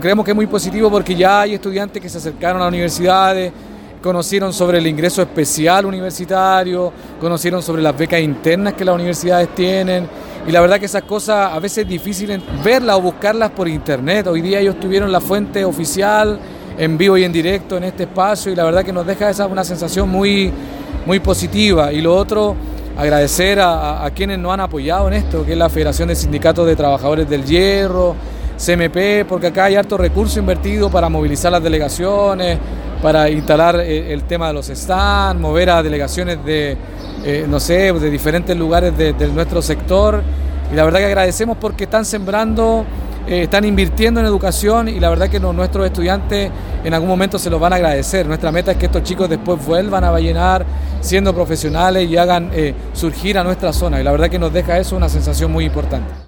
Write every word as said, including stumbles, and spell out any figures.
Creemos que es muy positivo porque ya hay estudiantes que se acercaron a las universidades, conocieron sobre el ingreso especial universitario, conocieron sobre las becas internas que las universidades tienen, y la verdad que esas cosas a veces es difícil verlas o buscarlas por internet. Hoy día ellos tuvieron la fuente oficial en vivo y en directo en este espacio, y la verdad que nos deja esa una sensación muy, muy positiva. Y lo otro, agradecer a, a, a quienes nos han apoyado en esto, que es la Federación de Sindicatos de Trabajadores del Hierro, C M P, porque acá hay harto recurso invertido para movilizar las delegaciones, para instalar eh, el tema de los stands, mover a delegaciones de, eh, no sé, de diferentes lugares de, de nuestro sector. Y la verdad que agradecemos porque están sembrando, eh, están invirtiendo en educación, y la verdad que no, nuestros estudiantes en algún momento se los van a agradecer. Nuestra meta es que estos chicos después vuelvan a Vallenar siendo profesionales y hagan eh, surgir a nuestra zona, y la verdad que nos deja eso una sensación muy importante.